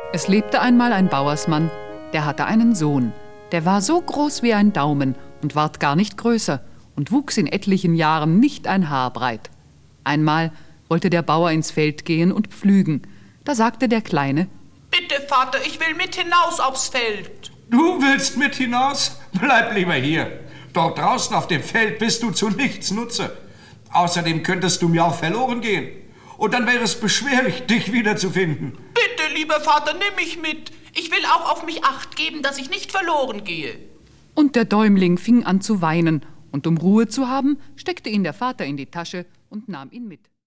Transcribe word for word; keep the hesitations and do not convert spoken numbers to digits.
Es lebte einmal ein Bauersmann, der hatte einen Sohn. Der war so groß wie ein Daumen und ward gar nicht größer und wuchs in etlichen Jahren nicht ein Haar breit. Einmal wollte der Bauer ins Feld gehen und pflügen. Da sagte der Kleine: »Bitte, Vater, ich will mit hinaus aufs Feld.« »Du willst mit hinaus? Bleib lieber hier. Dort draußen auf dem Feld bist du zu nichts Nutze. Außerdem könntest du mir auch verloren gehen. Und dann wäre es beschwerlich, dich wiederzufinden.« »Bitte, lieber Vater, nimm mich mit. Ich will auch auf mich Acht geben, dass ich nicht verloren gehe.« Und der Däumling fing an zu weinen, und um Ruhe zu haben, steckte ihn der Vater in die Tasche und nahm ihn mit.